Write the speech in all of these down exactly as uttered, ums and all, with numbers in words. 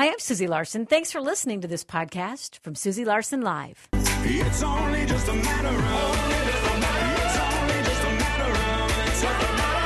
Hi, I'm Susie Larson. Thanks for listening to this podcast from Susie Larson Live. It's only just a matter of, it's only just a matter of, it's a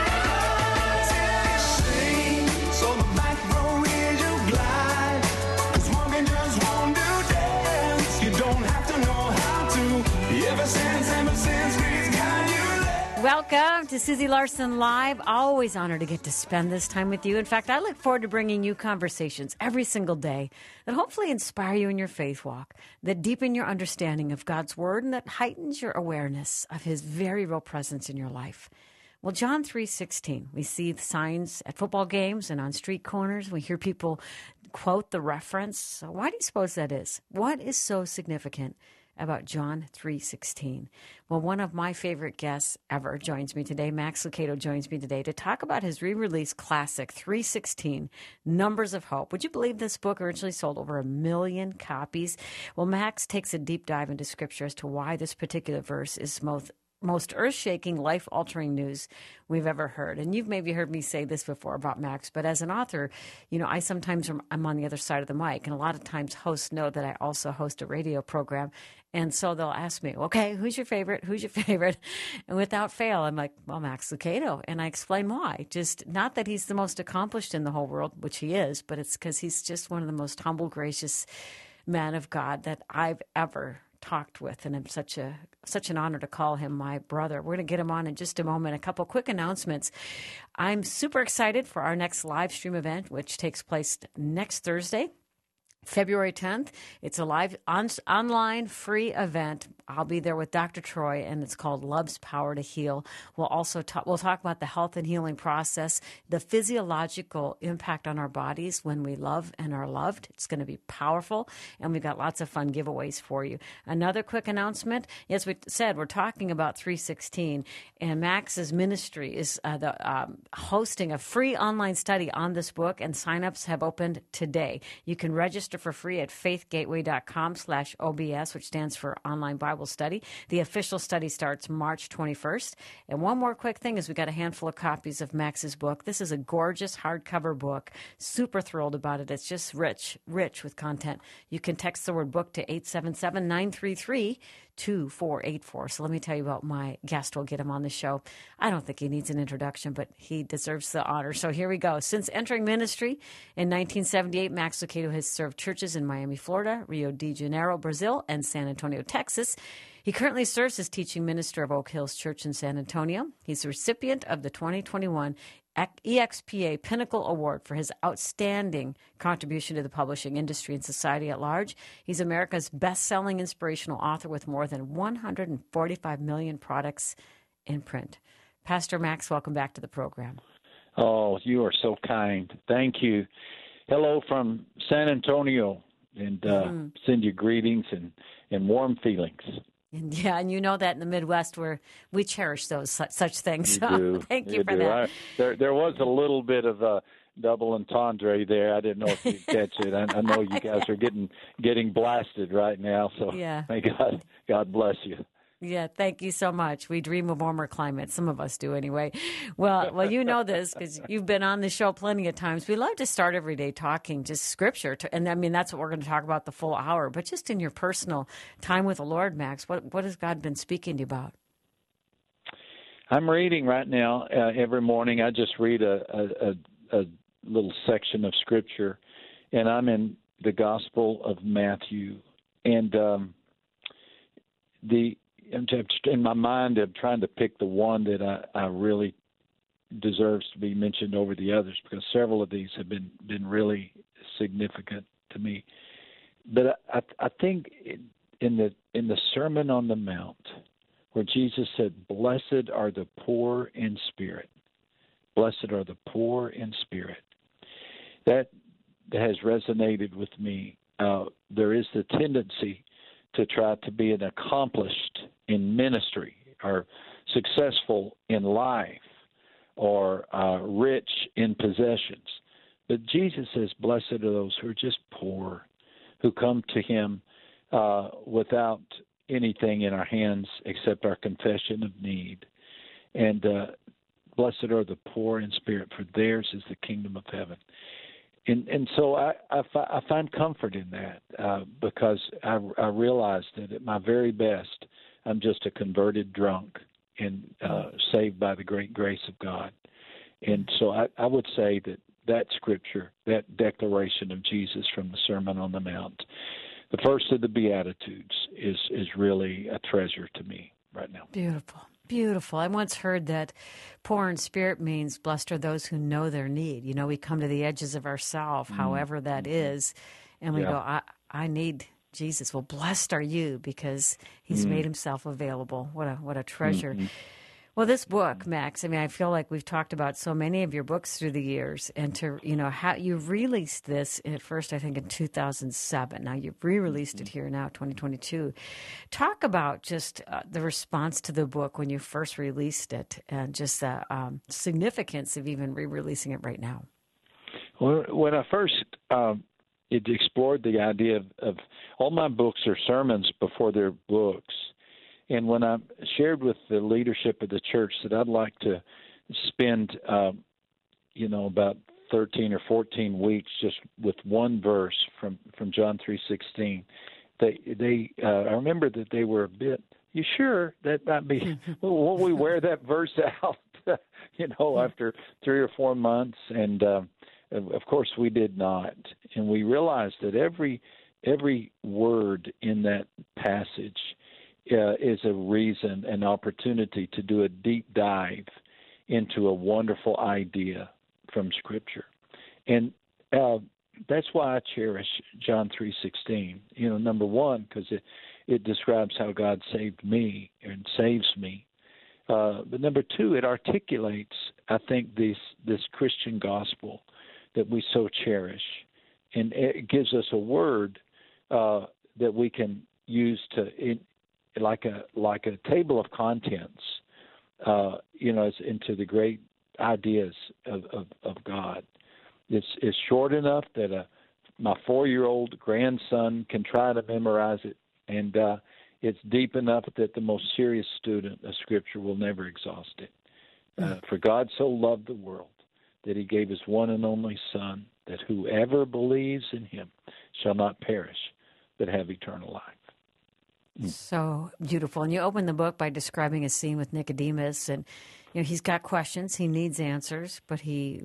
matter of, sing, so the back row is you glide, 'cause walking just won't do dance, you don't have to know how to, ever since, ever since we've got you. Welcome to Susie Larson Live. Always honored to get to spend this time with you. In fact, I look forward to bringing you conversations every single day that hopefully inspire you in your faith walk, that deepen your understanding of God's Word, and that heightens your awareness of His very real presence in your life. Well, John three sixteen, we see the signs at football games and on street corners. We hear people quote the reference. So why do you suppose that is? What is so significant about John three sixteen? Well, one of my favorite guests ever joins me today. Max Lucado joins me today to talk about his re-release classic, three sixteen, Numbers of Hope. Would you believe this book originally sold over a million copies? Well, Max takes a deep dive into Scripture as to why this particular verse is most most earth-shaking, life-altering news we've ever heard. And you've maybe heard me say this before about Max, but as an author, you know, I sometimes am, I'm on the other side of the mic, and a lot of times hosts know that I also host a radio program, and so they'll ask me, okay, who's your favorite? Who's your favorite? And without fail, I'm like, well, Max Lucado, and I explain why. Just not that he's the most accomplished in the whole world, which he is, but it's because he's just one of the most humble, gracious men of God that I've ever talked with, and I'm such a such an honor to call him my brother. We're going to get him on in just a moment. A couple quick announcements. I'm super excited for our next live stream event, which takes place next Thursday, February tenth. It's a live on, online free event. I'll be there with Doctor Troy, and it's called Love's Power to Heal. We'll also talk, we'll talk about the health and healing process, the physiological impact on our bodies when we love and are loved. It's going to be powerful, and we've got lots of fun giveaways for you. Another quick announcement, as we said, we're talking about three sixteen, and Max's ministry is uh, the um, hosting a free online study on this book, and signups have opened today. You can register for free at faithgateway.com slash OBS, which stands for Online Bible Study. The official study starts March twenty-first. And one more quick thing is we got a handful of copies of Max's book. This is a gorgeous hardcover book. Super thrilled about it. It's just rich, rich with content. You can text the word book to eight seven seven, nine three three, two four eight four. So let me tell you about my guest. We'll get him on the show. I don't think he needs an introduction, but he deserves the honor. So here we go. Since entering ministry in nineteen seventy-eight, Max Lucado has served churches in Miami, Florida, Rio de Janeiro, Brazil, and San Antonio, Texas. He currently serves as teaching minister of Oak Hills Church in San Antonio. He's a recipient of the twenty twenty-one E X P A Pinnacle Award for his outstanding contribution to the publishing industry and society at large. He's America's best-selling inspirational author with more than one hundred forty-five million products in print. Pastor Max, welcome back to the program. Oh, you are so kind. Thank you. Hello from San Antonio, and uh, mm-hmm. send you greetings and, and warm feelings. And yeah, and you know that in the Midwest where we cherish those such, such things. You so do. Thank you, you for do. that. I, there, there was a little bit of a double entendre there. I didn't know if you'd catch it. I, I know you guys are getting getting blasted right now. So yeah. may God God bless you. Yeah, thank you so much. We dream of warmer climates. Some of us do anyway. Well, well, you know this because you've been on the show plenty of times. We love to start every day talking just Scripture. To, and I mean, that's what we're going to talk about the full hour. But just in your personal time with the Lord, Max, what, what has God been speaking to you about? I'm reading right now uh, every morning. I just read a, a, a, a little section of Scripture, and I'm in the Gospel of Matthew. And um, the in my mind, I'm trying to pick the one that I, I really deserves to be mentioned over the others because several of these have been, been really significant to me. But I, I think in the in the Sermon on the Mount, where Jesus said, "Blessed are the poor in spirit," blessed are the poor in spirit. That has resonated with me. Uh, there is the tendency to try to be an accomplished in ministry or successful in life or uh, rich in possessions. But Jesus says, blessed are those who are just poor, who come to him uh, without anything in our hands except our confession of need. And uh, blessed are the poor in spirit, for theirs is the kingdom of heaven. and and so I I, fi- I find comfort in that uh, because I I realize that at my very best I'm just a converted drunk and uh, saved by the great grace of God. And so I, I would say that that scripture, that declaration of Jesus from the Sermon on the Mount, the first of the Beatitudes, is is really a treasure to me right now. Beautiful. Beautiful. I once heard that poor in spirit means blessed are those who know their need. You know, we come to the edges of ourself, mm-hmm. however that is, and we yeah. go, I, I need Jesus. Well, blessed are you because he's mm-hmm. made himself available. What a what a treasure. Mm-hmm. Well, this book, Max, I mean, I feel like we've talked about so many of your books through the years, and to, you know, how you released this at first, I think, in two thousand seven. Now you've re-released it here now, twenty twenty-two. Talk about just uh, the response to the book when you first released it, and just the um, significance of even re-releasing it right now. Well, when I first um, it explored the idea of, of all my books are sermons before they're books. And when I shared with the leadership of the church that I'd like to spend, uh, you know, about thirteen or fourteen weeks just with one verse from, from John three sixteen, they they uh, I remember that they were a bit. You sure that might be? Well, won't we wear that verse out? you know, after three or four months, and uh, of course we did not, and we realized that every every word in that passage Uh, is a reason, an opportunity to do a deep dive into a wonderful idea from Scripture. And uh, that's why I cherish John three sixteen. You know, number one, because it, it describes how God saved me and saves me. Uh, but number two, it articulates, I think, this, this Christian gospel that we so cherish. And it gives us a word uh, that we can use to... In, like a like a table of contents, uh, you know, into the great ideas of, of, of God. It's it's short enough that a, my four-year-old grandson can try to memorize it, and uh, it's deep enough that the most serious student of Scripture will never exhaust it. Uh, for God so loved the world that he gave his one and only Son, that whoever believes in him shall not perish, but have eternal life. So beautiful. And you open the book by describing a scene with Nicodemus, and you know he's got questions, he needs answers, but he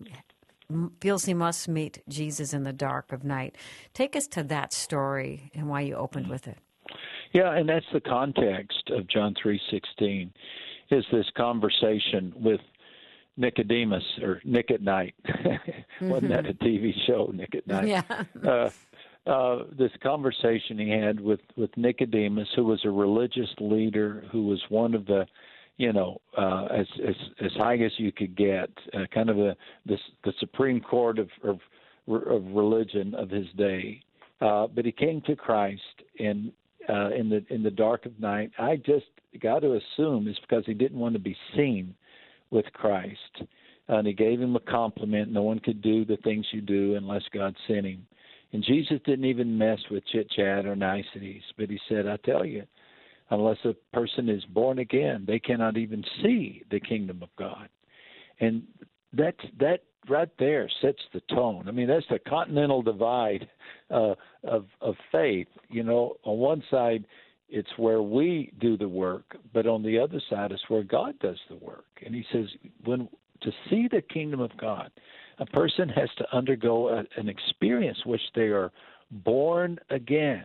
feels he must meet Jesus in the dark of night. Take us to that story and why you opened with it. Yeah, and that's the context of John three sixteen, is this conversation with Nicodemus, or Nick at Night. Wasn't that a T V show, Nick at Night? Yeah. Uh, Uh, this conversation he had with, with Nicodemus, who was a religious leader, who was one of the, you know, uh, as, as as high as you could get, uh, kind of a this, the Supreme Court of, of of religion of his day. Uh, but he came to Christ in uh, in the in the dark of night. I just got to assume it's because he didn't want to be seen with Christ, uh, and he gave him a compliment. No one could do the things you do unless God sent him. And Jesus didn't even mess with chit-chat or niceties, but he said, I tell you, unless a person is born again, they cannot even see the kingdom of God. And that, that right there sets the tone. I mean, that's the continental divide uh, of, of faith. You know, on one side, it's where we do the work, but on the other side is where God does the work. And he says, when to see the kingdom of God, a person has to undergo a, an experience which they are born again.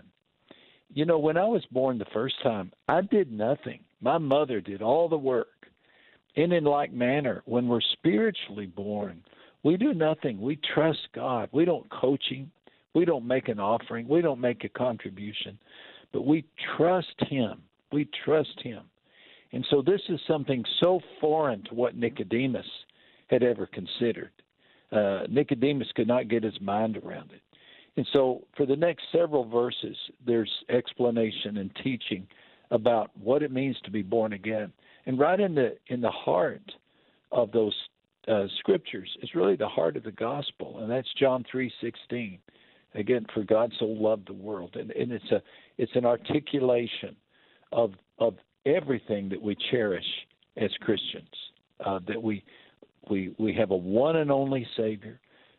You know, when I was born the first time, I did nothing. My mother did all the work. And in like manner, when we're spiritually born, we do nothing. We trust God. We don't coach him. We don't make an offering. We don't make a contribution. But we trust him. We trust him. And so this is something so foreign to what Nicodemus had ever considered. Uh, Nicodemus could not get his mind around it. And so for the next several verses, there's explanation and teaching about what it means to be born again. And right in the in the heart of those uh, scriptures is really the heart of the gospel, and that's John three sixteen. Again, for God so loved the world. And, and it's a it's an articulation of of everything that we cherish as Christians, uh, that we We we have a one and only Savior,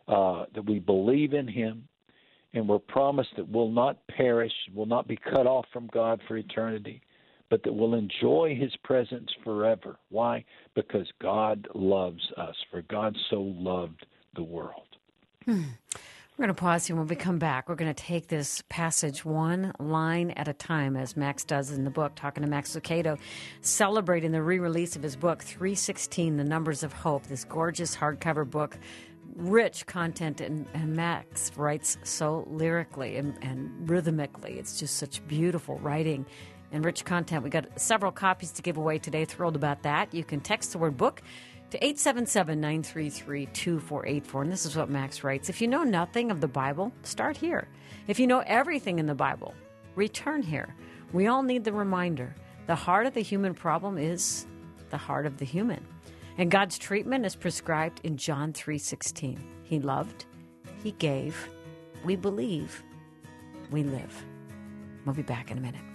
uh, that we believe in him, and we're promised that we'll not perish, will not be cut off from God for eternity, but that we'll enjoy his presence forever. Why? Because God loves us, for God so loved the world. Hmm. We're going to pause here. When we come back, we're going to take this passage one line at a time, as Max does in the book, talking to Max Lucado, celebrating the re-release of his book, three sixteen, The Numbers of Hope, this gorgeous hardcover book, rich content, and, and Max writes so lyrically and, and rhythmically. It's just such beautiful writing and rich content. We got several copies to give away today. Thrilled about that. You can text the word book to eight seven seven, nine three three, two four eight four. And this is what Max writes. If you know nothing of the Bible, start here. If you know everything in the Bible, return here. We all need the reminder. The heart of the human problem is the heart of the human. And God's treatment is prescribed in John three sixteen. He loved, he gave, we believe, we live. We'll be back in a minute.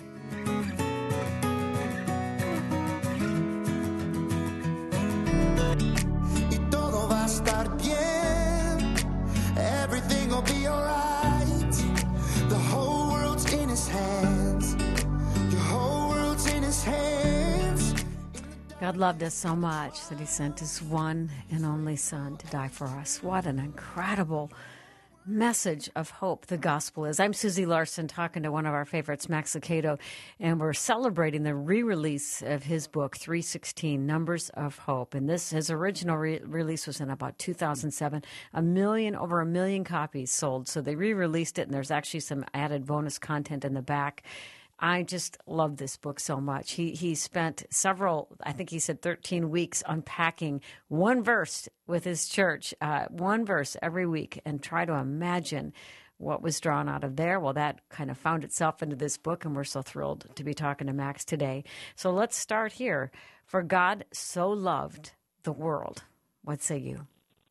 Everything will be alright. The whole world's in his hands. Your whole world's in his hands. God loved us so much that he sent his one and only Son to die for us. What an incredible message of hope the gospel is. I'm Susie Larson, talking to one of our favorites, Max Lucado, and we're celebrating the re-release of his book, three sixteen, Numbers of Hope. And this, his original re- release was in about two thousand seven. A million, over a million copies sold. So they re-released it, and there's actually some added bonus content in the back. I just love this book so much. He he spent several, I think he said thirteen weeks unpacking one verse with his church, uh, one verse every week, and try to imagine what was drawn out of there. Well, that kind of found itself into this book, and we're so thrilled to be talking to Max today. So let's start here. For God so loved the world. What say you?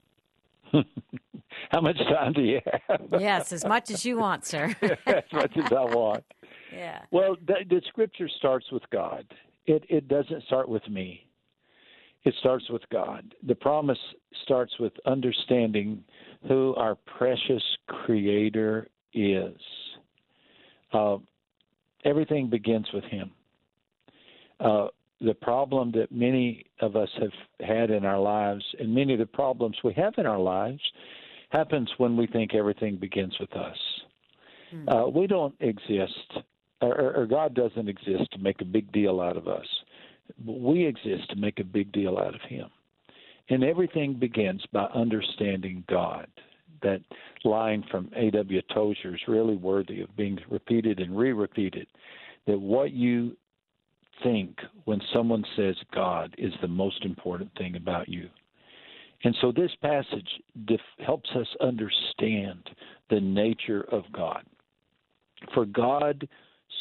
How much time do you have? Yes, as much as you want, sir. As much as I want. Yeah. Well, the, the scripture starts with God. It it doesn't start with me. It starts with God. The promise starts with understanding who our precious Creator is. Uh, everything begins with him. Uh, the problem that many of us have had in our lives, and many of the problems we have in our lives, happens when we think everything begins with us. Mm. Uh, we don't exist, or, or God doesn't exist to make a big deal out of us. We exist to make a big deal out of him. And everything begins by understanding God. That line from A W Tozer is really worthy of being repeated and re-repeated, that what you think when someone says God is the most important thing about you. And so this passage def- helps us understand the nature of God. For God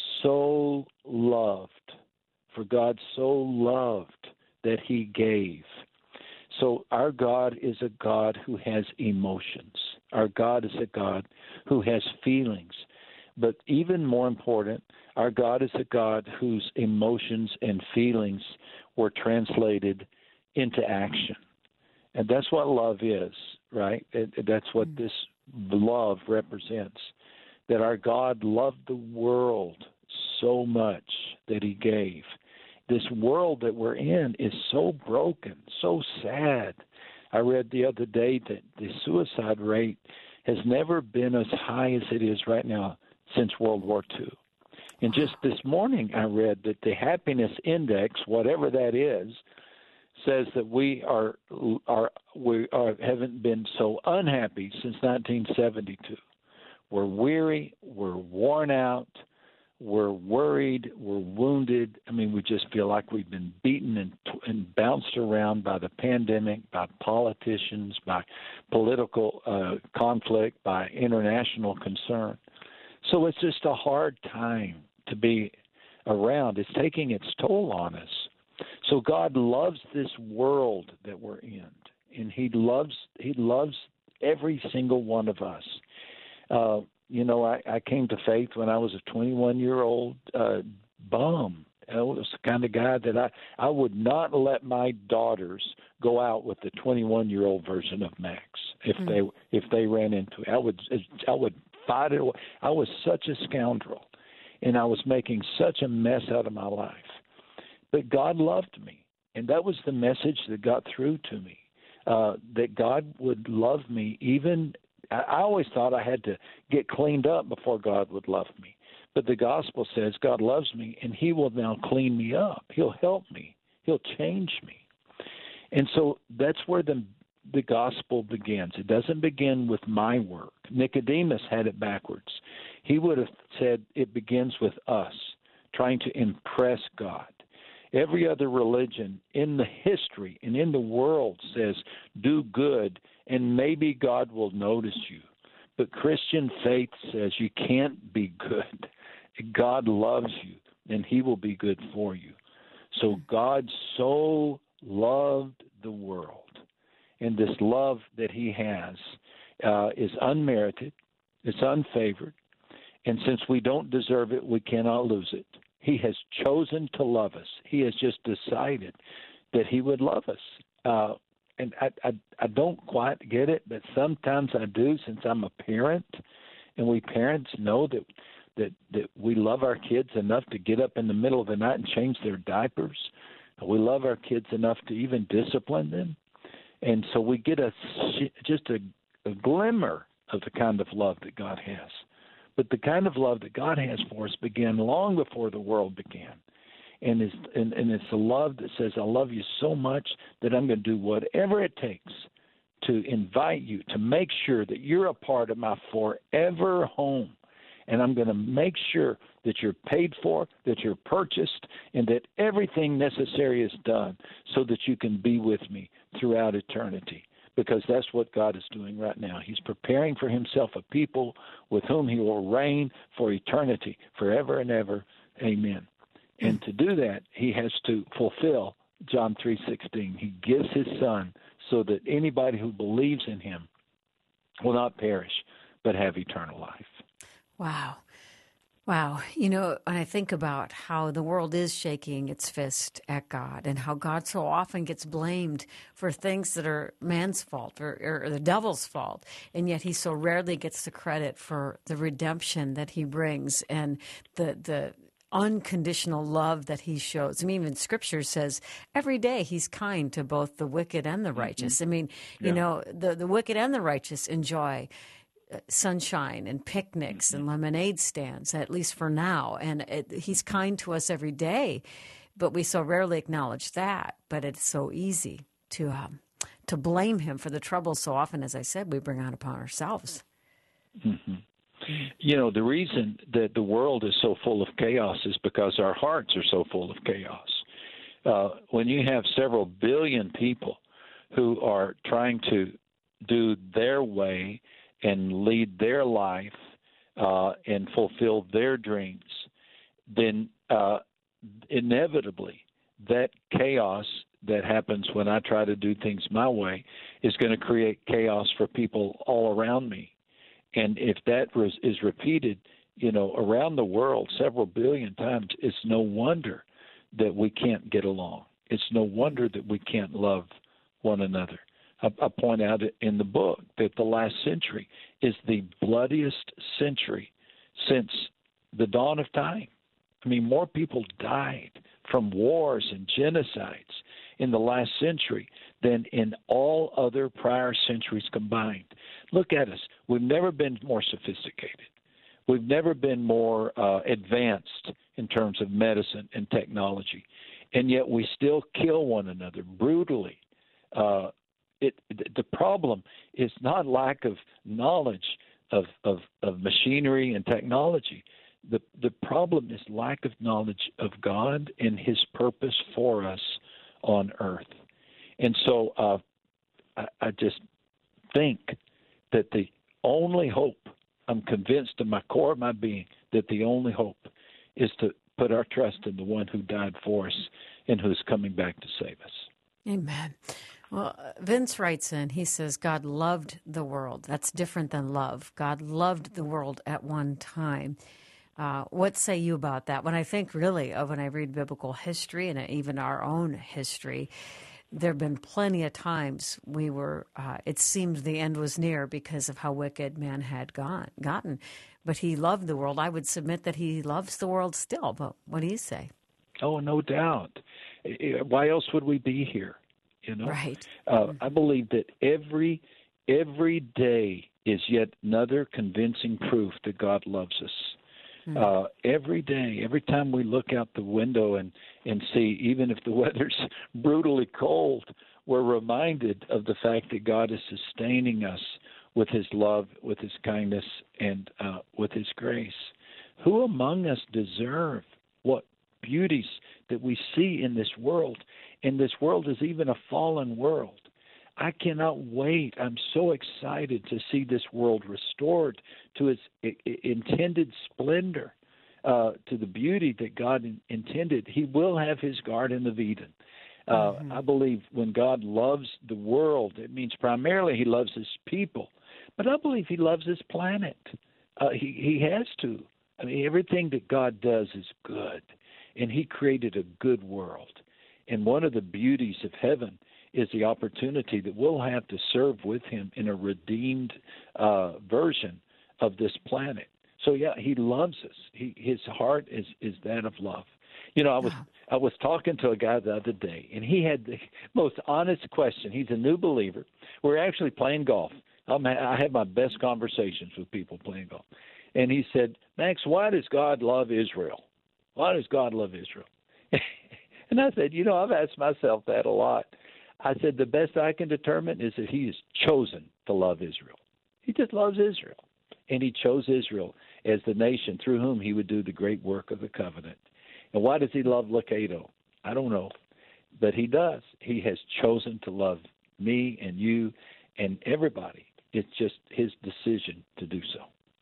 so loved, for God so loved that he gave. So our God is a God who has emotions. Our God is a God who has feelings. But even more important, our God is a God whose emotions and feelings were translated into action. And that's what love is, right? It, that's what this love represents, that our God loved the world so much that he gave. This world that we're in is so broken, so sad. I read the other day that the suicide rate has never been as high as it is right now since World War Two. And just this morning I read that the happiness index, whatever that is, says that we are are we are haven't been so unhappy since nineteen seventy-two. We're weary, we're worn out, we're worried, we're wounded. I mean, we just feel like we've been beaten and, and bounced around by the pandemic, by politicians, by political uh, conflict, by international concern. So it's just a hard time to be around. It's taking its toll on us. So God loves this world that we're in, and he loves he loves every single one of us. Uh, you know, I, I came to faith when I was a twenty-one-year-old uh, bum I was the kind of guy that I, I would not let my daughters go out with the twenty-one-year-old version of Max if mm. they if they ran into it. I would I would fight it away. I was such a scoundrel, and I was making such a mess out of my life. But God loved me, and that was the message that got through to me, uh, that God would love me even – I always thought I had to get cleaned up before God would love me. But the gospel says God loves me, and he will now clean me up. He'll help me. He'll change me. And so that's where the the gospel begins. It doesn't begin with my work. Nicodemus had it backwards. He would have said it begins with us, trying to impress God. Every other religion in the history and in the world says, do good, and maybe God will notice you. But Christian faith says you can't be good. God loves you, and he will be good for you. So God so loved the world, and this love that he has uh, is unmerited, it's unfavored, and since we don't deserve it, we cannot lose it. He has chosen to love us. He has just decided that he would love us. Uh, and I, I, I don't quite get it, but sometimes I do since I'm a parent, and we parents know that that that we love our kids enough to get up in the middle of the night and change their diapers. We love our kids enough to even discipline them. And so we get a just a, a glimmer of the kind of love that God has. But the kind of love that God has for us began long before the world began. And it's, and, and it's a love that says, I love you so much that I'm going to do whatever it takes to invite you, to make sure that you're a part of my forever home. And I'm going to make sure that you're paid for, that you're purchased, and that everything necessary is done so that you can be with me throughout eternity. Because that's what God is doing right now. He's preparing for himself a people with whom he will reign for eternity, forever and ever. Amen. And to do that, he has to fulfill John three sixteen. He gives his son so that anybody who believes in him will not perish but have eternal life. Wow. Wow. You know, when I think about how the world is shaking its fist at God and how God so often gets blamed for things that are man's fault or, or the devil's fault, and yet he so rarely gets the credit for the redemption that he brings and the the unconditional love that he shows. I mean, even Scripture says every day he's kind to both the wicked and the righteous. Mm-hmm. I mean, you yeah. know, the, the wicked and the righteous enjoy sunshine and picnics and lemonade stands, at least for now. And it, he's kind to us every day, but we so rarely acknowledge that. But it's so easy to um, to blame him for the trouble so often, as I said, we bring on upon ourselves. Mm-hmm. You know, the reason that the world is so full of chaos is because our hearts are so full of chaos. Uh, when you have several billion people who are trying to do their way and lead their life uh, and fulfill their dreams, then uh, inevitably that chaos that happens when I try to do things my way is going to create chaos for people all around me. And if that is repeated, you know, around the world several billion times, it's no wonder that we can't get along. It's no wonder that we can't love one another. I, I point out in the book that the last century is the bloodiest century since the dawn of time. I mean, more people died from wars and genocides in the last century than in all other prior centuries combined. Look at us. We've never been more sophisticated. We've never been more uh, advanced in terms of medicine and technology, and yet we still kill one another brutally. Uh, it, the problem is not lack of knowledge of, of, of machinery and technology. The, the problem is lack of knowledge of God and his purpose for us on earth. And so uh, I, I just think that the only hope, I'm convinced in my core of my being, that the only hope is to put our trust in the one who died for us and who's coming back to save us. Amen. Well, Vince writes in, he says, God loved the world. That's different than love. God loved the world at one time. Uh, what say you about that? When I think really of when I read biblical history and even our own history, there have been plenty of times we were, uh, it seemed the end was near because of how wicked man had gone, gotten. But he loved the world. I would submit that he loves the world still. But what do you say? Oh, no doubt. Why else would we be here? You know, right. Uh, I believe that every every day is yet another convincing proof that God loves us. Mm-hmm. Uh, every day, every time we look out the window and, and see, even if the weather's brutally cold, we're reminded of the fact that God is sustaining us with his love, with his kindness, and uh, with his grace. Who among us deserve what beauties that we see in this world? And this world is even a fallen world. I cannot wait. I'm so excited to see this world restored to its I- I- intended splendor, uh, to the beauty that God in- intended. He will have his Garden of Eden. Uh, mm-hmm. I believe when God loves the world, it means primarily he loves his people. But I believe he loves his planet. Uh, he, he has to. I mean, everything that God does is good, and he created a good world. And one of the beauties of heaven is the opportunity that we'll have to serve with him in a redeemed uh, version of this planet. So, yeah, he loves us. He, his heart is, is that of love. You know, I was I was talking to a guy the other day, and he had the most honest question. He's a new believer. We're actually playing golf. I'm, I have my best conversations with people playing golf. And he said, Max, why does God love Israel? Why does God love Israel? And I said, you know, I've asked myself that a lot. I said, the best I can determine is that he has chosen to love Israel. He just loves Israel. And he chose Israel as the nation through whom he would do the great work of the covenant. And why does he love Locato? I don't know. But he does. He has chosen to love me and you and everybody. It's just his decision to do so.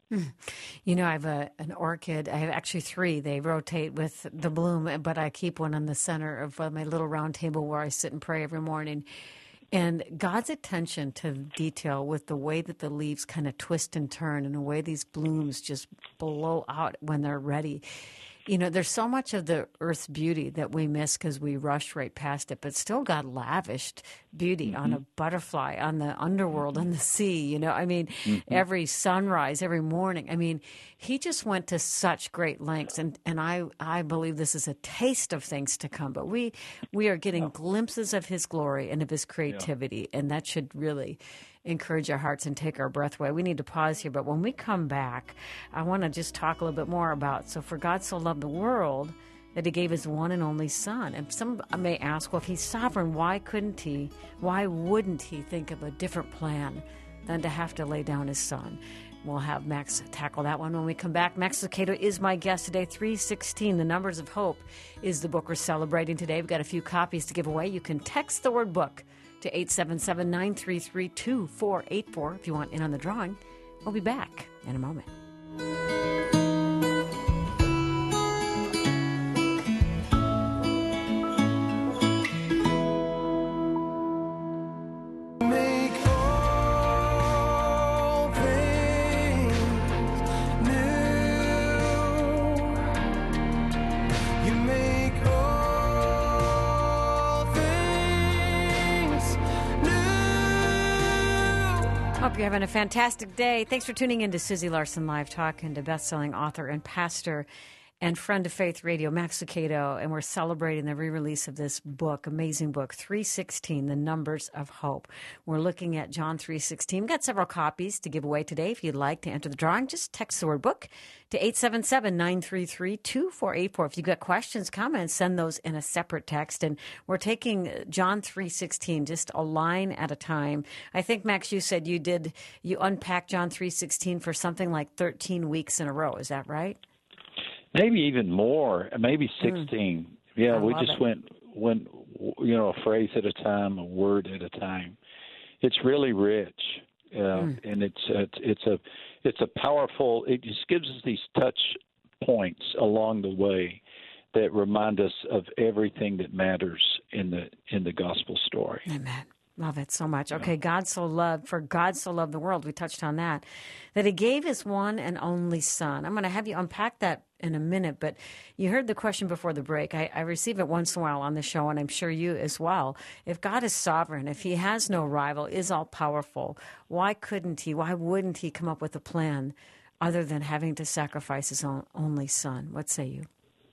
You know, I have a, an orchid. I have actually three. They rotate with the bloom, but I keep one in the center of my little round table where I sit and pray every morning. And God's attention to detail with the way that the leaves kind of twist and turn and the way these blooms just blow out when they're ready. You know, there's so much of the earth's beauty that we miss because we rush right past it, but still God lavished beauty mm-hmm. on a butterfly, on the underworld, on the sea. You know, I mean, mm-hmm. every sunrise, every morning. I mean, he just went to such great lengths, and, and I, I believe this is a taste of things to come. But we we are getting yeah. glimpses of his glory and of his creativity, yeah. and that should really encourage our hearts and take our breath away. We need to pause here, but when we come back, I want to just talk a little bit more about, so for God so loved the world that he gave his one and only son. And some may ask, well, if he's sovereign, why couldn't he, why wouldn't he think of a different plan than to have to lay down his son? We'll have Max tackle that one when we come back. Max Lucado is my guest today. three sixteen, The Numbers of Hope, is the book we're celebrating today. We've got a few copies to give away. You can text the word book to eight seven seven, nine three three, two four eight four if you want in on the drawing. We'll be back in a moment. Hope you're having a fantastic day. Thanks for tuning in to Susie Larson Live, talking to best-selling author and pastor and friend of Faith Radio, Max Lucado, and we're celebrating the re-release of this book, amazing book, three sixteen, The Numbers of Hope. We're looking at John three sixteen. We've got several copies to give away today. If you'd like to enter the drawing, just text the word book to eight seven seven, nine three three, two four eight four. If you've got questions, comments, send those in a separate text. And we're taking John three sixteen, just a line at a time. I think, Max, you said you did, you unpacked John three sixteen for something like thirteen weeks in a row. Is that right? Maybe even more, maybe sixteen. Mm. Yeah, I we just it. went, went, you know, a phrase at a time, a word at a time. It's really rich, uh, mm. and it's a, it's a it's a powerful. It just gives us these touch points along the way that remind us of everything that matters in the in the gospel story. Amen. Love it so much. Okay, God so loved, for God so loved the world, we touched on that, that he gave his one and only son. I'm going to have you unpack that in a minute, but you heard the question before the break. I, I receive it once in a while on the show, and I'm sure you as well. If God is sovereign, if he has no rival, is all-powerful, why couldn't he, why wouldn't he come up with a plan other than having to sacrifice his own, only son? What say you?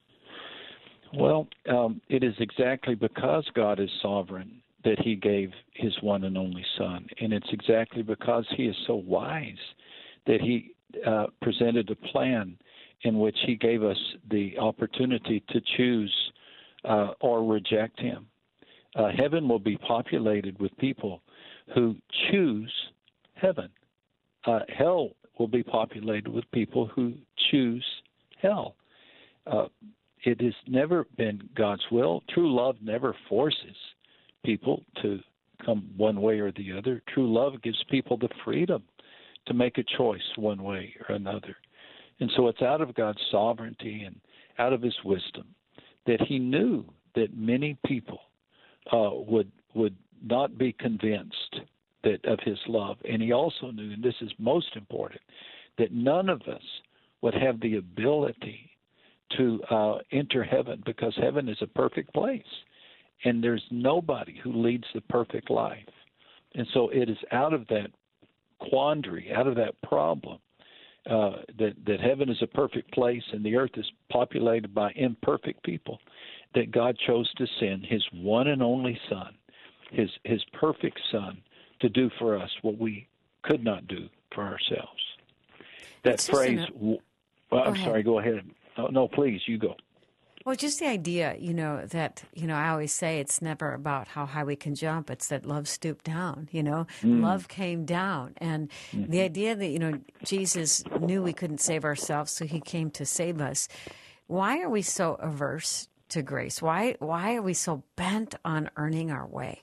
Well, um, it is exactly because God is sovereign that he gave his one and only son. And it's exactly because he is so wise that he uh, presented a plan in which he gave us the opportunity to choose uh, or reject him. Uh, heaven will be populated with people who choose heaven. Uh, hell will be populated with people who choose hell. Uh, it has never been God's will. True love never forces people to come one way or the other. True love gives people the freedom to make a choice one way or another. And so it's out of God's sovereignty and out of his wisdom that he knew that many people uh, would would not be convinced that of his love. And he also knew, and this is most important, that none of us would have the ability to uh, enter heaven, because heaven is a perfect place. And there's nobody who leads the perfect life. And so it is out of that quandary, out of that problem, uh, that, that heaven is a perfect place and the earth is populated by imperfect people, that God chose to send his one and only son, his, his perfect son, to do for us what we could not do for ourselves. That It's just phrase, an- w- well, Go I'm ahead. sorry, go ahead. Oh, no, please, you go. Well, just the idea, you know, that, you know, I always say it's never about how high we can jump. It's that love stooped down, you know, love came down. And the idea that, you know, Jesus knew we couldn't save ourselves, so he came to save us. Why are we so averse to grace? Why, why are we so bent on earning our way?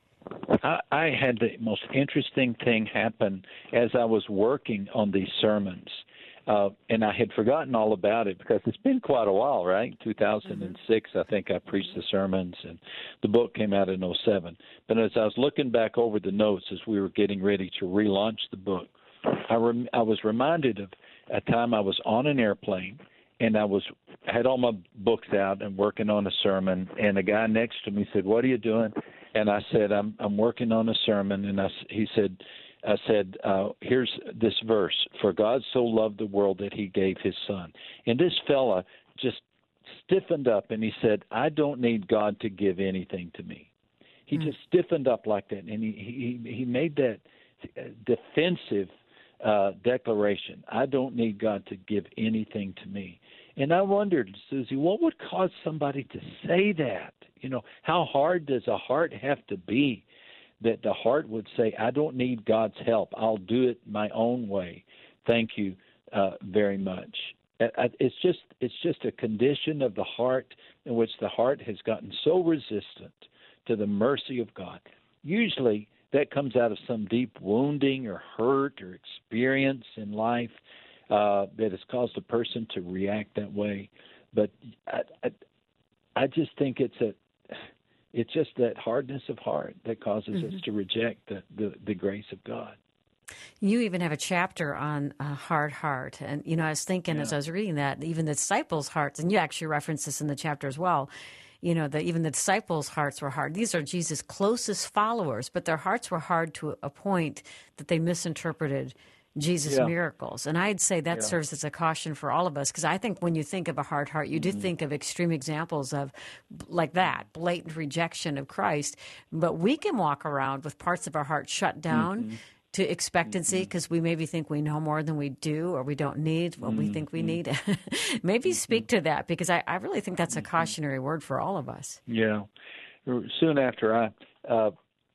I, I had the most interesting thing happen as I was working on these sermons. Uh, and I had forgotten all about it because it's been quite a while, right? two thousand six, mm-hmm. I think I preached the sermons, and the book came out in oh seven. But as I was looking back over the notes as we were getting ready to relaunch the book, I, rem- I was reminded of a time I was on an airplane, and I was had all my books out and working on a sermon, and a guy next to me said, "What are you doing?" And I said, I'm, I'm working on a sermon, and I, he said, I said, uh, here's this verse, for God so loved the world that he gave his son. And this fella just stiffened up, and he said, I don't need God to give anything to me. He mm. just stiffened up like that, and he, he, he made that defensive uh, declaration, I don't need God to give anything to me. And I wondered, Susie, what would cause somebody to say that? You know, how hard does a heart have to be that the heart would say, I don't need God's help. I'll do it my own way. Thank you uh, very much. It's just it's just a condition of the heart in which the heart has gotten so resistant to the mercy of God. Usually that comes out of some deep wounding or hurt or experience in life uh, that has caused a person to react that way. But I, I, I just think it's a It's just that hardness of heart that causes mm-hmm. us to reject the, the, the grace of God. You even have a chapter on a hard heart. And, you know, I was thinking yeah. as I was reading that, even the disciples' hearts, and you actually reference this in the chapter as well, you know, that even the disciples' hearts were hard. These are Jesus' closest followers, but their hearts were hard to a point that they misinterpreted Jesus' yeah. miracles. And I'd say that yeah. serves as a caution for all of us, because I think when you think of a hard heart, you mm-hmm. do think of extreme examples of like that, blatant rejection of Christ. But we can walk around with parts of our heart shut down mm-hmm. to expectancy because mm-hmm. we maybe think we know more than we do, or we don't need what mm-hmm. we think we need. Maybe speak to that, because I, I really think that's a cautionary word for all of us. Yeah. Soon after I uh,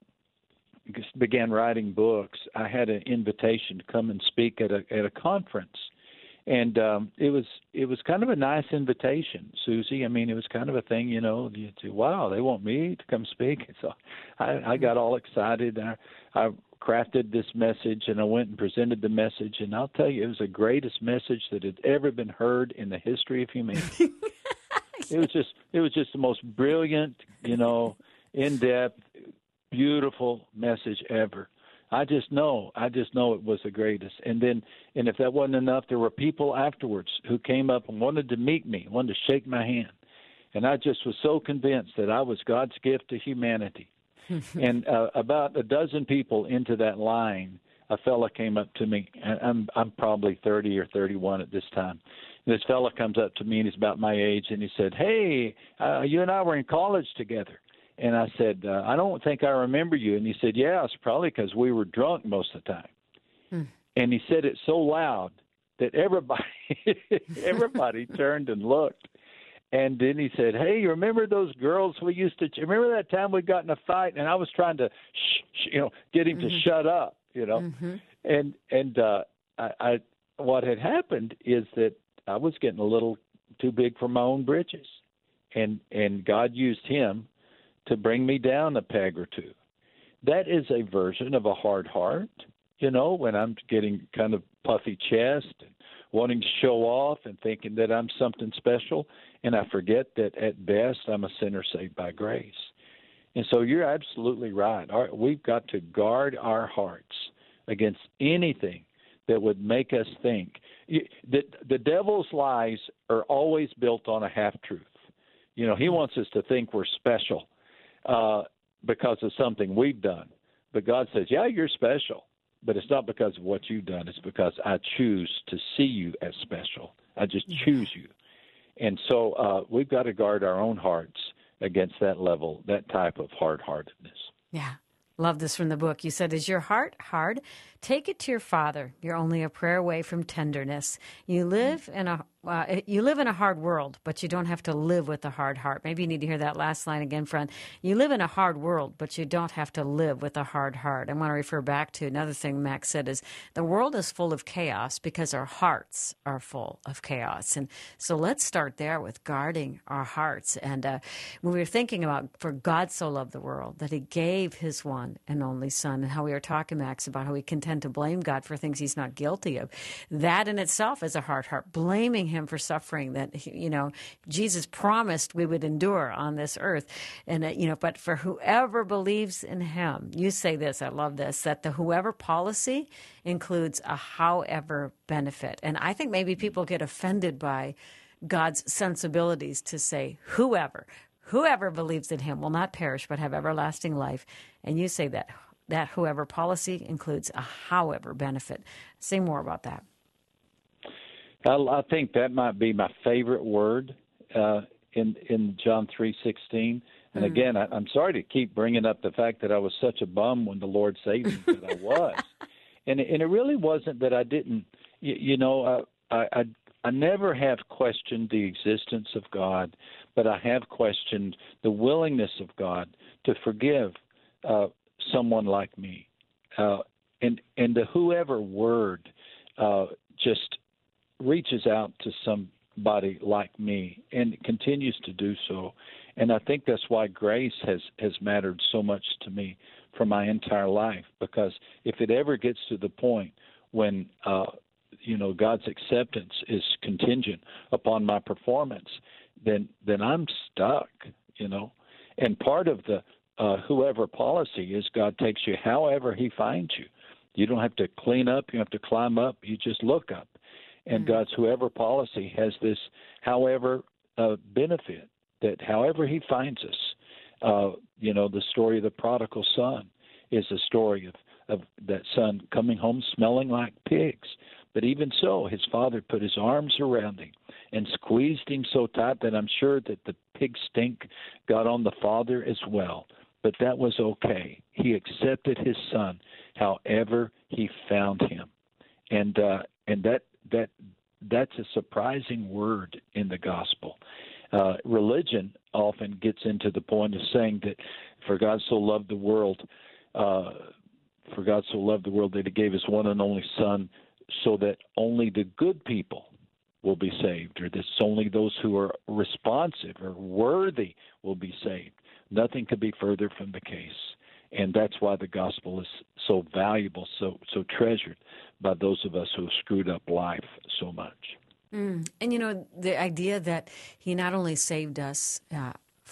began writing books, I had an invitation to come and speak at a at a conference, and um, it was it was kind of a nice invitation, Susie. I mean, it was kind of a thing, you know. You say, wow, they want me to come speak, and so I, I got all excited. I, I crafted this message, and I went and presented the message, and I'll tell you, it was the greatest message that had ever been heard in the history of humanity. It was just it was just the most brilliant, you know, in depth. beautiful message ever. I just know, I just know it was the greatest. And then, and if that wasn't enough, there were people afterwards who came up and wanted to meet me, wanted to shake my hand. And I just was so convinced that I was God's gift to humanity. And uh, about a dozen people into that line, a fella came up to me. And I'm I'm probably thirty or thirty-one at this time. And this fella comes up to me, and he's about my age, and he said, "Hey, uh, you and I were in college together." And I said, uh, "I don't think I remember you." And he said, "Yeah, it's probably because we were drunk most of the time." Hmm. And he said it so loud that everybody everybody turned and looked. And then he said, "Hey, you remember those girls we used to? Remember that time we got in a fight, and I was trying to, sh- sh- you know, get him mm-hmm. to shut up, you know?" Mm-hmm. And and uh, I, I, what had happened is that I was getting a little too big for my own britches, and and God used him to bring me down a peg or two. That is a version of a hard heart, you know, when I'm getting kind of puffy chest and wanting to show off and thinking that I'm something special, and I forget that at best I'm a sinner saved by grace. And so you're absolutely right. Our, we've got to guard our hearts against anything that would make us think. The, the devil's lies are always built on a half-truth. You know, he wants us to think we're special uh, because of something we've done. But God says, yeah, you're special. But it's not because of what you've done. It's because I choose to see you as special. I just choose you. And so uh, we've got to guard our own hearts against that level, that type of hard-heartedness. Yeah. Love this from the book. You said, "Is your heart hard? Take it to your Father. You're only a prayer away from tenderness. You live in a uh, you live in a hard world, but you don't have to live with a hard heart." Maybe you need to hear that last line again, friend. You live in a hard world, but you don't have to live with a hard heart. I want to refer back to another thing Max said is the world is full of chaos because our hearts are full of chaos. And so let's start there with guarding our hearts. And uh, when we were thinking about, for God so loved the world, that he gave his one and only son, and how we were talking, Max, about how we can tend to blame God for things he's not guilty of. That in itself is a hard heart, blaming him for suffering that, you know, Jesus promised we would endure on this earth. And, uh, you know, but for whoever believes in him, you say this, I love this, that the whoever policy includes a however benefit. And I think maybe people get offended by God's sensibilities to say whoever, whoever believes in him will not perish but have everlasting life. And you say that that whoever policy includes a however benefit. Say more about that. I, I think that might be my favorite word uh, in in John three sixteen. And mm-hmm. again, I, I'm sorry to keep bringing up the fact that I was such a bum when the Lord saved me, but I was. And, and it really wasn't that I didn't, you, you know, I, I, I never have questioned the existence of God, but I have questioned the willingness of God to forgive uh, someone like me. Uh, and, and the whoever word uh, just reaches out to somebody like me and continues to do so. And I think that's why grace has, has mattered so much to me for my entire life, because if it ever gets to the point when, uh, you know, God's acceptance is contingent upon my performance, then then I'm stuck, you know. And part of the uh, whoever policy is God takes you however he finds you. You don't have to clean up. You don't have to climb up. You just look up. And mm-hmm. God's whoever policy has this however uh, benefit that however he finds us. Uh, you know, the story of the prodigal son is a story of, of that son coming home smelling like pigs. But even so, his father put his arms around him and squeezed him so tight that I'm sure that the pig stink got on the father as well. But that was okay. He accepted his son however he found him. And uh, and that that that's a surprising word in the gospel. Uh, religion often gets into the point of saying that for God so loved the world, uh, for God so loved the world that he gave his one and only son so that only the good people will be saved, or that only those who are responsive or worthy will be saved. Nothing could be further from the case. And that's why the gospel is so valuable, so so treasured by those of us who have screwed up life so much. Mm. And, you know, the idea that he not only saved us uh,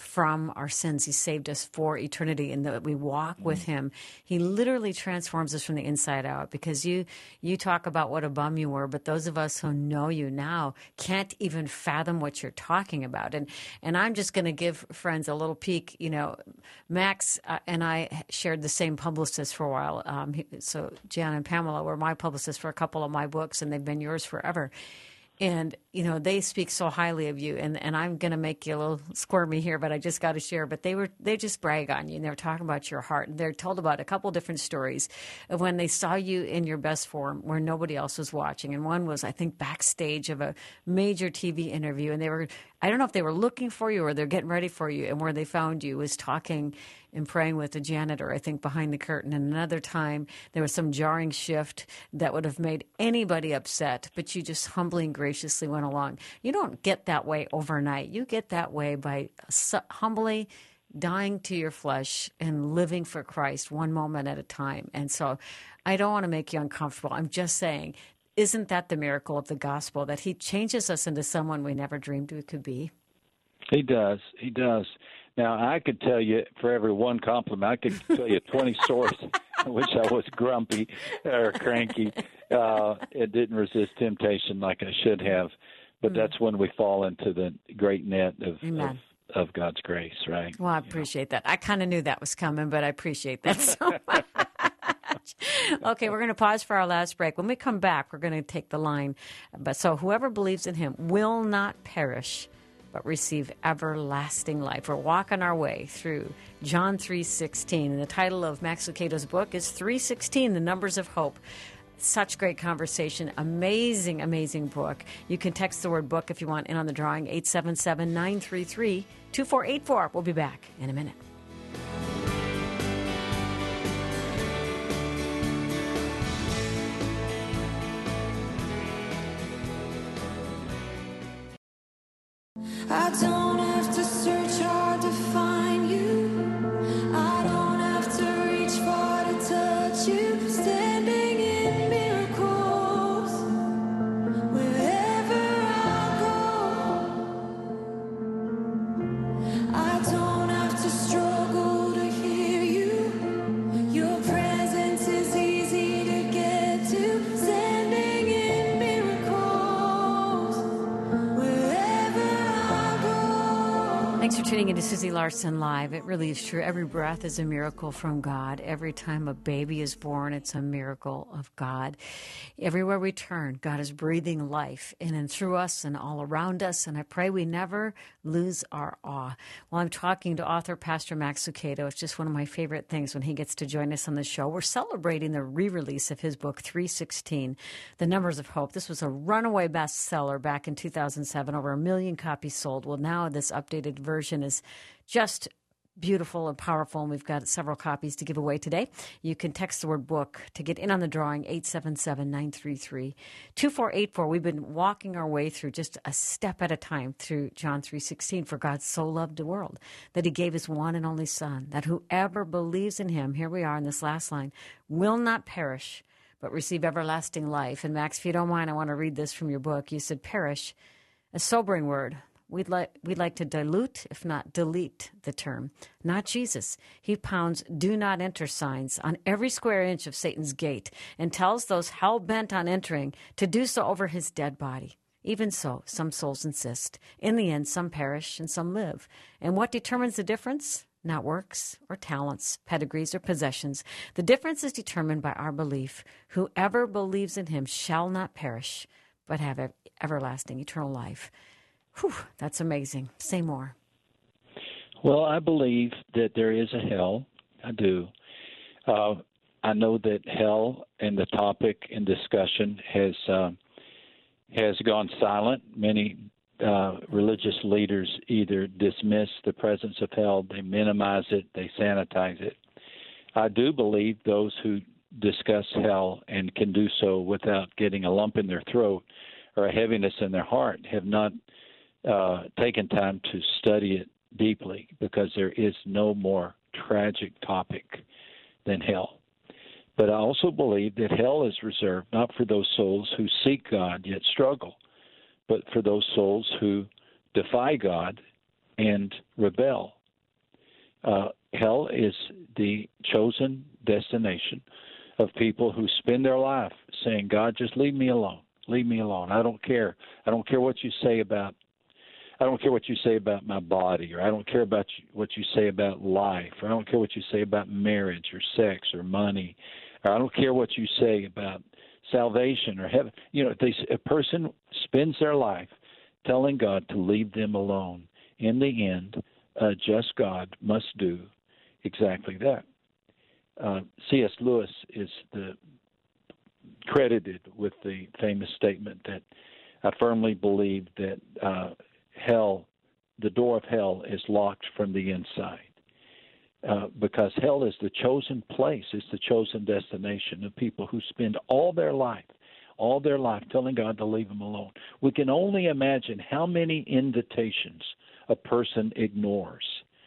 from our sins. He saved us for eternity, and that we walk with him. He literally transforms us from the inside out, because you you talk about what a bum you were, but those of us who know you now can't even fathom what you're talking about. And and I'm just going to give friends a little peek. You know, Max uh, and I shared the same publicist for a while. Um, he, so Jan and Pamela were my publicists for a couple of my books, and they've been yours forever. And, you know, they speak so highly of you, and, and I'm going to make you a little squirmy here, but I just got to share. But they were they just brag on you, and they're talking about your heart. And they're told about a couple different stories of when they saw you in your best form where nobody else was watching. And one was, I think, backstage of a major T V interview. And they were, I don't know if they were looking for you or they're getting ready for you. And where they found you was talking and praying with the janitor, I think, behind the curtain. And another time, there was some jarring shift that would have made anybody upset, but you just humbly and graciously went along. You don't get that way overnight. You get that way by su- humbly dying to your flesh and living for Christ one moment at a time. And so I don't want to make you uncomfortable. I'm just saying, isn't that the miracle of the gospel, that he changes us into someone we never dreamed we could be? He does. He does. Now, I could tell you, for every one compliment, I could tell you twenty stories in which I was grumpy or cranky. Uh, it didn't resist temptation like I should have. But mm. that's when we fall into the great net of, of, of God's grace, right? Well, I appreciate that. I kind of knew that was coming, but I appreciate that so much. Okay, we're going to pause for our last break. When we come back, we're going to take the line. But so whoever believes in him will not perish, but receive everlasting life. We're walking our way through John three sixteen. And the title of Max Lucado's book is three sixteen, The Numbers of Hope. Such great conversation. Amazing, amazing book. You can text the word book if you want in on the drawing, eight seven seven, nine three three, two four eight four. We'll be back in a minute. I don't have to search hard to find you. I don't have to reach far to touch you. Standing in miracles wherever I go. I don't have to struggle to hear you. Your presence is easy to get to. Standing in miracles wherever. Thanks for tuning into Susie Larson Live. It really is true. Every breath is a miracle from God. Every time a baby is born, it's a miracle of God. Everywhere we turn, God is breathing life in and through us and all around us, and I pray we never lose our awe. While I'm talking to author Pastor Max Lucado, it's just one of my favorite things when he gets to join us on the show. We're celebrating the re-release of his book, three sixteen, The Numbers of Hope. This was a runaway bestseller back in two thousand seven, over a million copies sold. Well, now this updated version version is just beautiful and powerful, and we've got several copies to give away today. You can text the word book to get in on the drawing, eight seven seven, nine three three, two four eight four. We've been walking our way through just a step at a time through John three sixteen. For God so loved the world that he gave his one and only Son, that whoever believes in him, here we are in this last line, will not perish, but receive everlasting life. And Max, if you don't mind, I want to read this from your book. You said perish, a sobering word. We'd like we'd like to dilute, if not delete, the term. Not Jesus. He pounds do not enter signs on every square inch of Satan's gate and tells those hell-bent on entering to do so over his dead body. Even so, some souls insist. In the end, some perish and some live. And what determines the difference? Not works or talents, pedigrees or possessions. The difference is determined by our belief. Whoever believes in him shall not perish, but have ev- everlasting, eternal life. Whew, that's amazing. Say more. Well, I believe that there is a hell. I do. Uh, I know that hell and the topic in discussion has uh, has gone silent. Many uh, religious leaders either dismiss the presence of hell, they minimize it, they sanitize it. I do believe those who discuss hell and can do so without getting a lump in their throat or a heaviness in their heart have not Uh, taken time to study it deeply, because there is no more tragic topic than hell. But I also believe that hell is reserved not for those souls who seek God yet struggle, but for those souls who defy God and rebel. Uh, hell is the chosen destination of people who spend their life saying, God, just leave me alone. Leave me alone. I don't care. I don't care what you say about I don't care what you say about my body, or I don't care about you, what you say about life, or I don't care what you say about marriage or sex or money, or I don't care what you say about salvation or heaven. You know, if they, a person spends their life telling God to leave them alone, in the end, a just God must do exactly that. Uh, C S. Lewis is the credited with the famous statement that I firmly believe that uh, hell, the door of hell is locked from the inside, uh, because hell is the chosen place, it's the chosen destination of people who spend all their life, all their life telling God to leave them alone. We can only imagine how many invitations a person ignores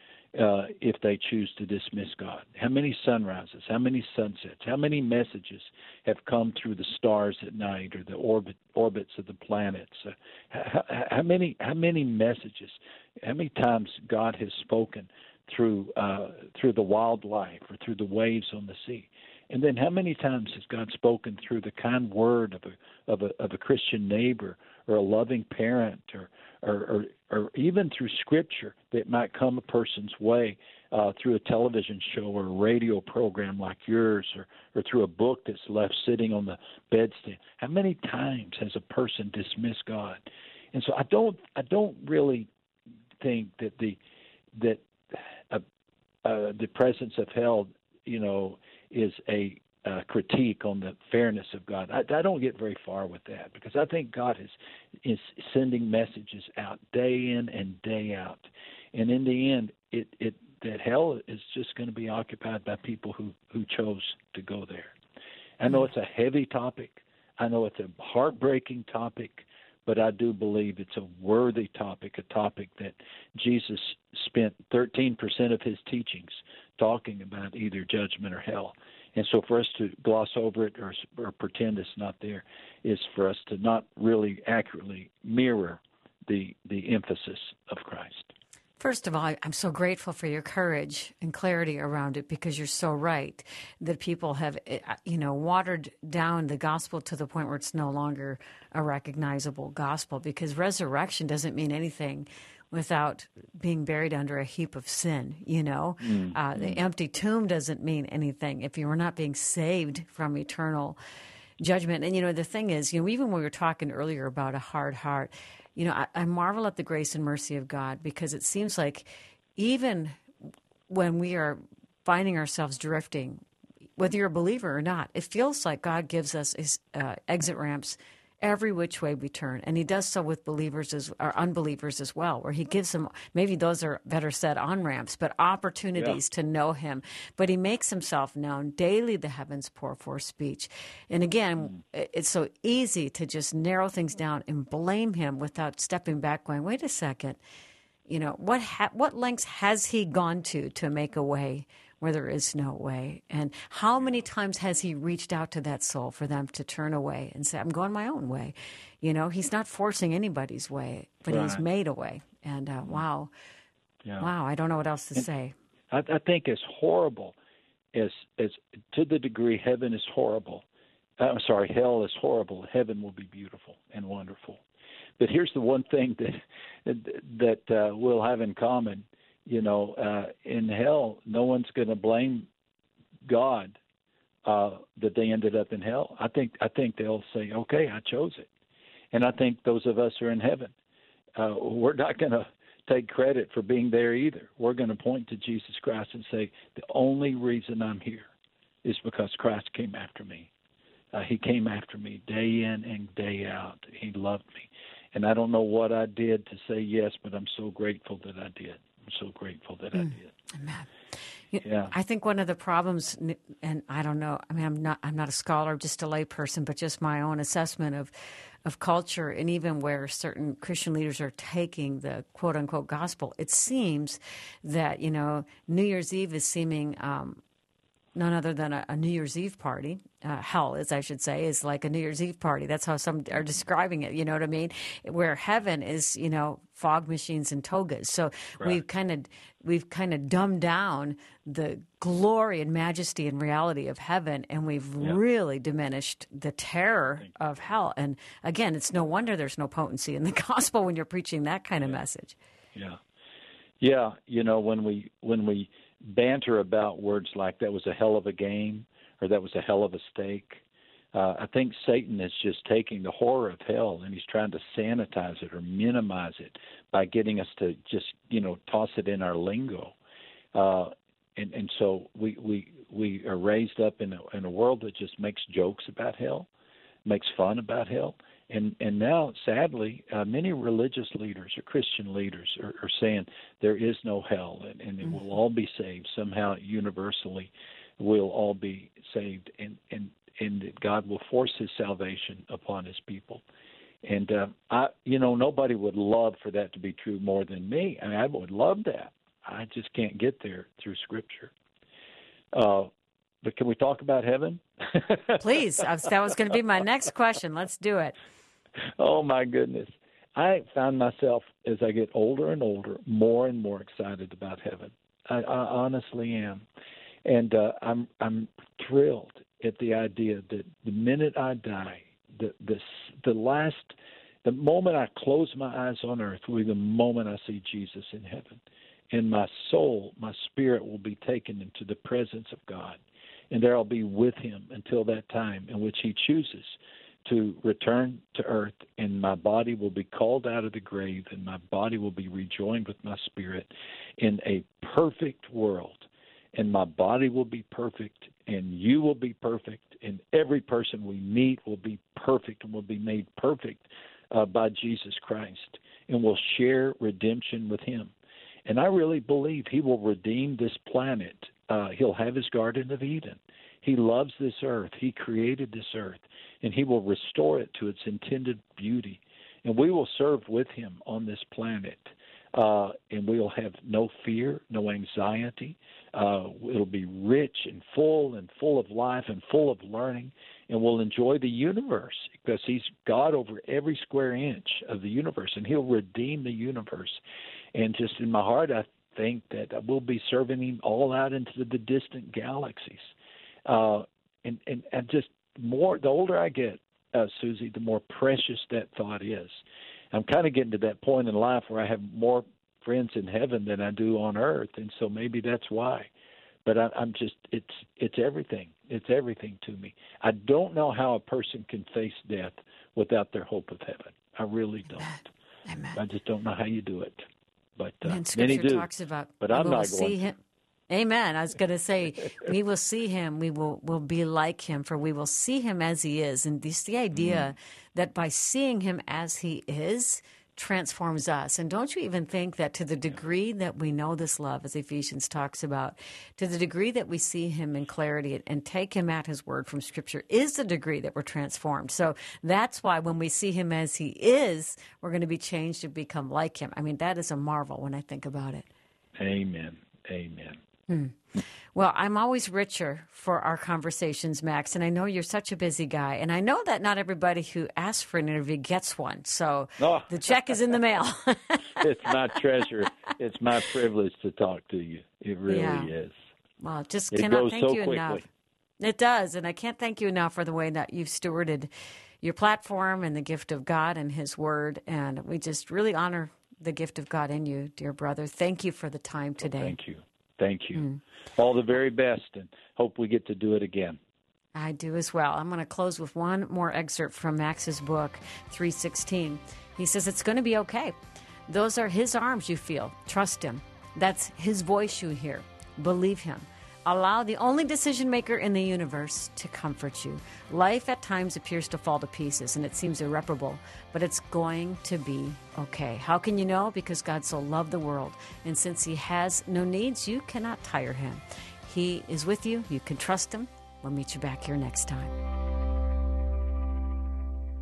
uh, if they choose to dismiss God. How many sunrises, how many sunsets, how many messages have come through the stars at night or the orbit, orbits of the planets? Uh, how, how many how many messages, how many times God has spoken through uh, through the wildlife or through the waves on the sea? And then how many times has God spoken through the kind word of a of a, of a Christian neighbor or a loving parent, or or, or, or even through Scripture that might come a person's way uh, through a television show or a radio program like yours, or, or through a book that's left sitting on the bedstand? How many times has a person dismissed God? And so I don't I don't really think that the that uh, uh, the presence of hell, you know, is a uh, critique on the fairness of God. I, I don't get very far with that, because I think God is is sending messages out day in and day out, and in the end, it, it that hell is just going to be occupied by people who, who chose to go there. I know it's a heavy topic. I know it's a heartbreaking topic, but I do believe it's a worthy topic, a topic that Jesus spent thirteen percent of his teachings talking about either judgment or hell. And so for us to gloss over it or, or pretend it's not there is for us to not really accurately mirror the the emphasis of Christ. First of all, I'm so grateful for your courage and clarity around it, because you're so right that people have, you know, watered down the gospel to the point where it's no longer a recognizable gospel, because resurrection doesn't mean anything without being buried under a heap of sin, you know. Mm, uh, mm. The empty tomb doesn't mean anything if you were not being saved from eternal judgment. And, you know, the thing is, you know, even when we were talking earlier about a hard heart, you know, I, I marvel at the grace and mercy of God, because it seems like even when we are finding ourselves drifting, whether you're a believer or not, it feels like God gives us his, uh, exit ramps every which way we turn. And he does so with believers as, or unbelievers as well, where he gives them, maybe those are better said on-ramps, but opportunities yeah. to know him. But he makes himself known. Daily the heavens pour forth speech. And again, mm. it's so easy to just narrow things down and blame him without stepping back going, wait a second, you know, what ha- what lengths has he gone to to make a way where there is no way? And how many times has he reached out to that soul for them to turn away and say, I'm going my own way? You know, he's not forcing anybody's way, but right. he's made a way. And uh, wow, yeah. wow, I don't know what else to and say. I, I think as horrible as, as to the degree heaven is horrible, I'm sorry, hell is horrible, heaven will be beautiful and wonderful. But here's the one thing that, that uh, we'll have in common. You know, uh, in hell, no one's going to blame God uh, that they ended up in hell. I think I think they'll say, okay, I chose it. And I think those of us who are in heaven, uh, we're not going to take credit for being there either. We're going to point to Jesus Christ and say, the only reason I'm here is because Christ came after me. Uh, he came after me day in and day out. He loved me. And I don't know what I did to say yes, but I'm so grateful that I did. I'm so grateful that mm. I did. Amen. You, yeah. I think one of the problems, and I don't know, I mean, I'm not I'm not a scholar, just a layperson, but just my own assessment of, of culture, and even where certain Christian leaders are taking the quote-unquote gospel, it seems that, you know, New Year's Eve is seeming um, none other than a, a New Year's Eve party. Uh, hell, as I should say, is like a New Year's Eve party. That's how some are describing it. You know what I mean? Where heaven is, you know, fog machines and togas. So Right. we've kind of we've kind of dumbed down the glory and majesty and reality of heaven, and we've Yeah. really diminished the terror of hell. And again, it's no wonder there's no potency in the gospel when you're preaching that kind of message. Yeah. Yeah, you know, when we when we banter about words like that was a hell of a game or that was a hell of a steak, uh, I think Satan is just taking the horror of hell and he's trying to sanitize it or minimize it by getting us to just, you know, toss it in our lingo. Uh, and, and so we, we we are raised up in a, in a world that just makes jokes about hell, makes fun about hell. And and now, sadly, uh, many religious leaders or Christian leaders are, are saying there is no hell, and, and it will all be saved somehow. Universally, we'll all be saved, and and and that God will force His salvation upon His people. And uh, I, you know, nobody would love for that to be true more than me. I mean, I would love that. I just can't get there through Scripture. Uh, but can we talk about heaven? Please, I was- that was going to be my next question. Let's do it. Oh, my goodness. I found myself, as I get older and older, more and more excited about heaven. I, I honestly am. And uh, I'm I'm thrilled at the idea that the minute I die, the, the, the last, the moment I close my eyes on earth will be the moment I see Jesus in heaven. And my soul, my spirit will be taken into the presence of God. And there I'll be with Him until that time in which He chooses to return to earth, and my body will be called out of the grave, and my body will be rejoined with my spirit in a perfect world. And my body will be perfect, and you will be perfect, and every person we meet will be perfect and will be made perfect uh, by Jesus Christ, and will share redemption with Him. And I really believe He will redeem this planet. Uh, he'll have His Garden of Eden. He loves this earth. He created this earth, and He will restore it to its intended beauty. And we will serve with Him on this planet, uh, and we will have no fear, no anxiety. Uh, it'll be rich and full and full of life and full of learning, and we'll enjoy the universe because He's God over every square inch of the universe, and He'll redeem the universe. And just in my heart, I think that we'll be serving Him all out into the distant galaxies. Uh, and, and, and just more, the older I get, uh, Susie, the more precious that thought is. I'm kind of getting to that point in life where I have more friends in heaven than I do on earth, and so maybe that's why. But I, I'm just, it's it's everything. It's everything to me. I don't know how a person can face death without their hope of heaven. I really don't. Amen. I just don't know how you do it. But uh, And many Scripture do. talks about, but we I'm will not see going Him. Amen. I was going to say, we will see Him. We will will be like Him, for we will see Him as He is. And this the idea mm. that by seeing Him as He is transforms us. And don't you even think that to the degree that we know this love, as Ephesians talks about, to the degree that we see Him in clarity and take Him at His word from Scripture is the degree that we're transformed. So that's why when we see Him as He is, we're going to be changed to become like Him. I mean, that is a marvel when I think about it. Amen. Amen. Hmm. Well, I'm always richer for our conversations, Max, and I know you're such a busy guy, and I know that not everybody who asks for an interview gets one, so oh. the check is in the mail. It's my treasure. It's my privilege to talk to you. It really yeah. is. Well, just it cannot goes thank so you quickly. enough. It does, and I can't thank you enough for the way that you've stewarded your platform and the gift of God and His Word, and we just really honor the gift of God in you, dear brother. Thank you for the time today. Well, thank you. Thank you. Mm. All the very best, and hope we get to do it again. I do as well. I'm going to close with one more excerpt from Max's book, three sixteen. He says, it's going to be okay. Those are His arms you feel. Trust Him. That's His voice you hear. Believe Him. Allow the only decision maker in the universe to comfort you. Life at times appears to fall to pieces and it seems irreparable, but it's going to be okay. How can you know? Because God so loved the world. And since He has no needs, you cannot tire Him. He is with you. You can trust Him. We'll meet you back here next time.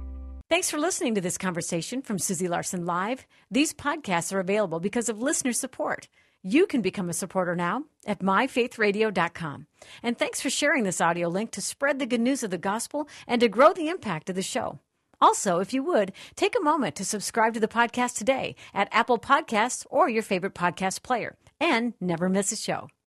Thanks for listening to this conversation from Susie Larson Live. These podcasts are available because of listener support. You can become a supporter now at my faith radio dot com. And thanks for sharing this audio link to spread the good news of the gospel and to grow the impact of the show. Also, if you would, take a moment to subscribe to the podcast today at Apple Podcasts or your favorite podcast player, and never miss a show.